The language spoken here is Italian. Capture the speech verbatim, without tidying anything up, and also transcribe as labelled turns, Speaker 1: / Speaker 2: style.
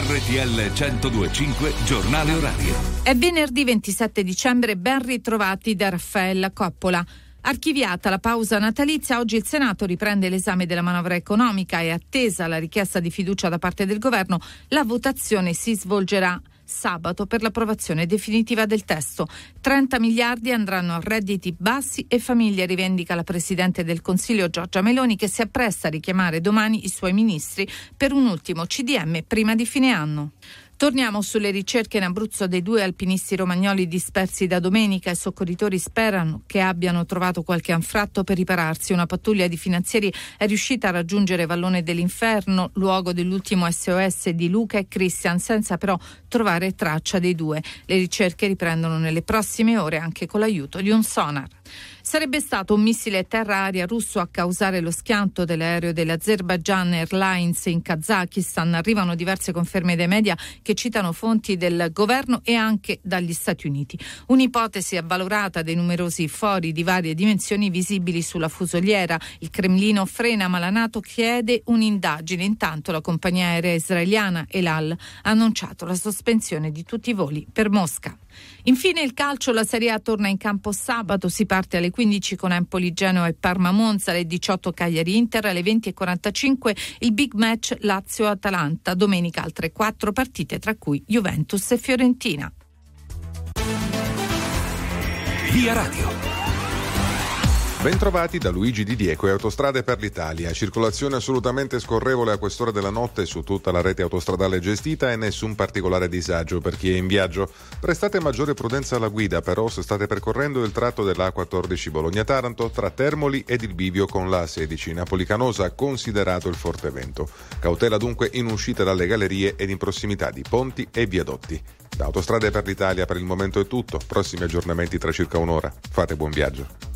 Speaker 1: R T L centodue e cinque Giornale Orario.
Speaker 2: È venerdì ventisette dicembre, ben ritrovati da Raffaella Coppola. Archiviata la pausa natalizia, oggi il Senato riprende l'esame della manovra economica e attesa la richiesta di fiducia da parte del governo, la votazione si svolgerà sabato per l'approvazione definitiva del testo. trenta miliardi andranno a redditi bassi e famiglie, rivendica la Presidente del Consiglio Giorgia Meloni, che si appresta a richiamare domani i suoi ministri per un ultimo C D M prima di fine anno. Torniamo sulle ricerche in Abruzzo dei due alpinisti romagnoli dispersi da domenica. I soccorritori sperano che abbiano trovato qualche anfratto per ripararsi. Una pattuglia di finanzieri è riuscita a raggiungere Vallone dell'Inferno, luogo dell'ultimo S O S di Luca e Christian, senza però trovare traccia dei due. Le ricerche riprendono nelle prossime ore anche con l'aiuto di un sonar. Sarebbe stato un missile terra-aria russo a causare lo schianto dell'aereo dell'Azerbaijan Airlines in Kazakistan. Arrivano diverse conferme dai media che citano fonti del governo e anche dagli Stati Uniti. Un'ipotesi avvalorata dai numerosi fori di varie dimensioni visibili sulla fusoliera. Il Cremlino frena, ma la NATO chiede un'indagine. Intanto la compagnia aerea israeliana El Al ha annunciato la sospensione di tutti i voli per Mosca. Infine il calcio, la Serie A torna in campo sabato, si parte alle quindici con Empoli Genoa e Parma Monza, alle diciotto Cagliari Inter, alle venti e quarantacinque il big match Lazio Atalanta, domenica altre quattro partite tra cui Juventus e Fiorentina.
Speaker 1: Via Radio.
Speaker 3: Bentrovati da Luigi Di Dieco e Autostrade per l'Italia. Circolazione assolutamente scorrevole a quest'ora della notte su tutta la rete autostradale gestita e nessun particolare disagio per chi è in viaggio. Prestate maggiore prudenza alla guida però se state percorrendo il tratto della A quattordici Bologna-Taranto tra Termoli ed il bivio con la A sedici Napoli-Canosa, considerato il forte vento. Cautela dunque in uscita dalle gallerie ed in prossimità di ponti e viadotti. Da Autostrade per l'Italia per il momento è tutto. Prossimi aggiornamenti tra circa un'ora. Fate buon viaggio.